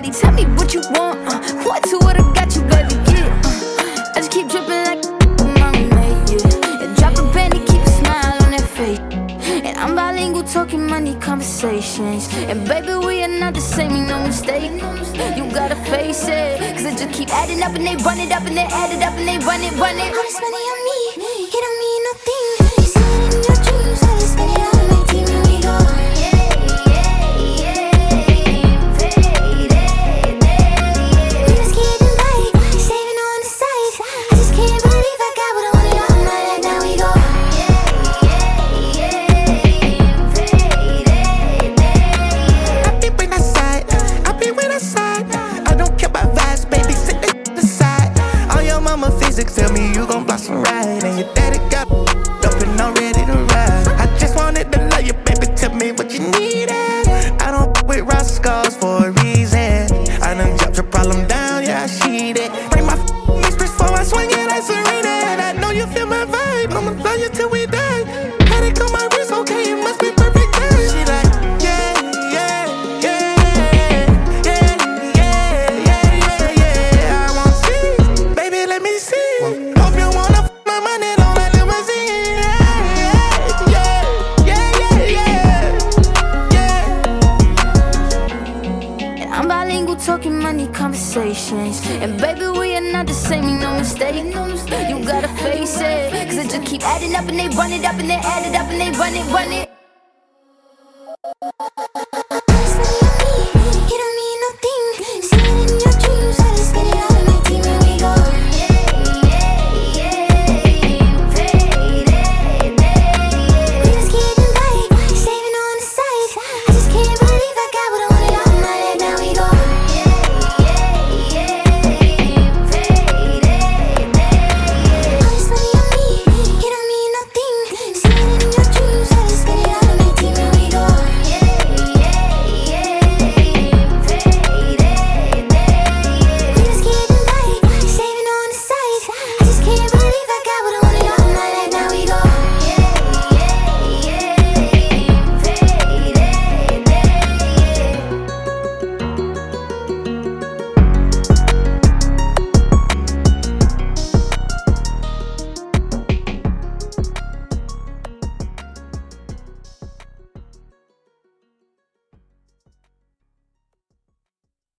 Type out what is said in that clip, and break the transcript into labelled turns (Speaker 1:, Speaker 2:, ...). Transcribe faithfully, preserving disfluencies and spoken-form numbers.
Speaker 1: buddy. Tell me what you want, uh, what to what I got you, baby, yeah. uh, I just keep dripping like mommy made, yeah. And drop a penny, keep a smile on that face. And I'm bilingual, talking money conversations. And baby, we are not the same, make no mistake. You gotta face it, cause I just keep adding up and they run it up and they add it up and they run it, run it.
Speaker 2: All this money on me, it don't mean nothing. You see it in your dreams, I just spend it on my team and we go yeah, yeah, yeah, faded, yeah. We just getting by, saving on the side. I just can't believe I got what I wanted all night. Now we go yeah, yeah, yeah, faded, yeah.
Speaker 3: I be when I side, I be when I side. I don't care about vibes, baby, sit the aside. All your mama physics tell me you gon' blossom right, and your daddy got up and I'm ready to ride. I just wanted to love you, baby, tell me what you needed. I don't f with rascals for a reason. I done dropped your problem down, yeah, I see it. Bring my f mistress before I swing it at Serena. And I know you feel my vibe, I'ma love you till we die. Had it on my wrist, okay, it must be perfect time. She like, yeah, yeah, yeah, yeah, yeah, yeah, yeah, yeah. I want see, baby, let me see. Hope you wanna f my money, don't let limousine. Yeah, yeah, yeah, yeah, yeah, yeah.
Speaker 1: And I'm bilingual, talking money conversations. And baby, we are not the same, make no mistake. You gotta face it, cause I just keep adding up and they run it up and they add it up and they run it, run it.